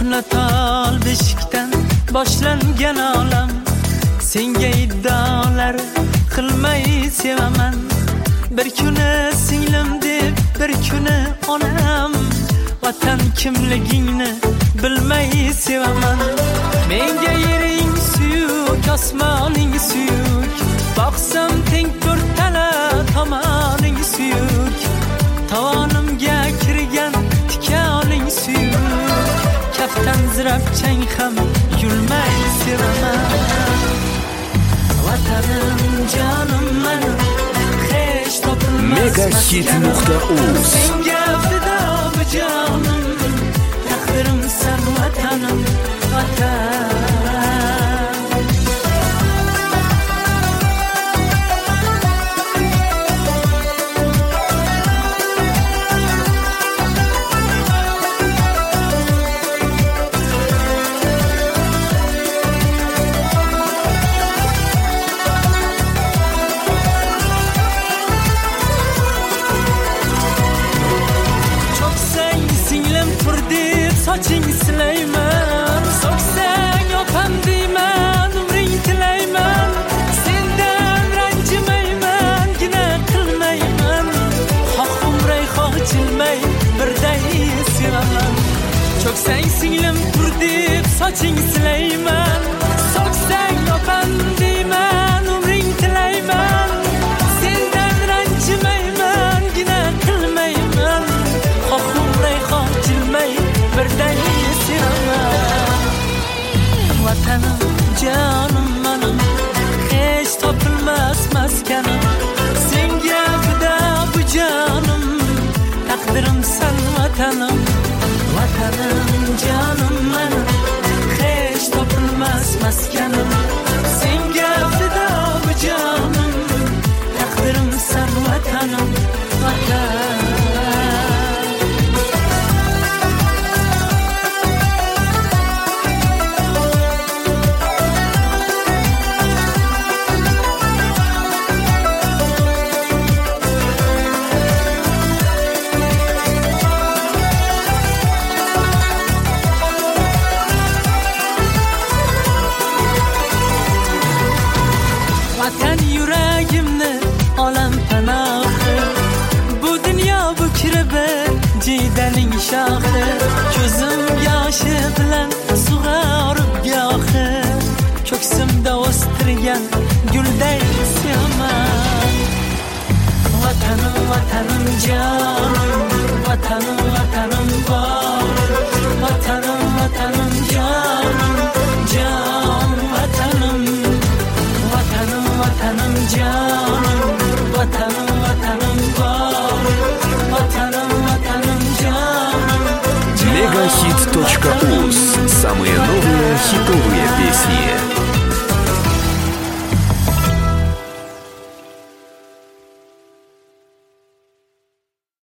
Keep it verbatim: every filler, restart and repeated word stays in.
Tol beshikdan boshlangan olam, senga iddaolar qilmay sevaman. Bir kuni singlim deb, bir kuni onam, vatan kimligingni bilmay sevaman. Menga yering suyuk, osmoning suyuk, boqsam teng to'rttala tomoning suyuk. Tovonimga kirgan tikoning suyuk, kaftan zirabchang ham yurmay sevaman. Vatanim jonim menim, hech topilmas megahit nuqta uz. Senga fido bu jonim, taqdirimsan vatanim, vatan. Soching silayman, so'ksang opam deyman, umring tilayman. Sendan ranjimayman, gina qilmayman. Xoh umray, xoh jilmay, birday sevaman. Cho'ksang singlim tur deb, soching silayman, so'ksang opam deyman, umring tilayman. Sendan ranjimayman, gina qilmayman. Xoh umray, xoh jilmay, birday sevaman. Vatanim jonim menim, hech topilmas maskanim. Senga fido bu jonim, taqdirimsan vatanim. Vatanim jonim menim, hech topilmas maskanim. Senga fido bu jonim, taqdirimsan vatanim, vatan. Vatan yuragimni olam panohi, bu dunyo bukri bir jiydaning shoxi. Ko'zim yoshi bilan sug'orib gohi, ko'ksimda o'stirgan gulday sevaman. Vatanim, vatanim jonim, vatanim, vatanim bor. Vatanim, vatanim jonim, jon vatanim. Vatanim, vatanim jonim, vatanim, vatanim bor. Vatanim, vatanim jonim, megahit точка уз. Самые новые хитовые песни.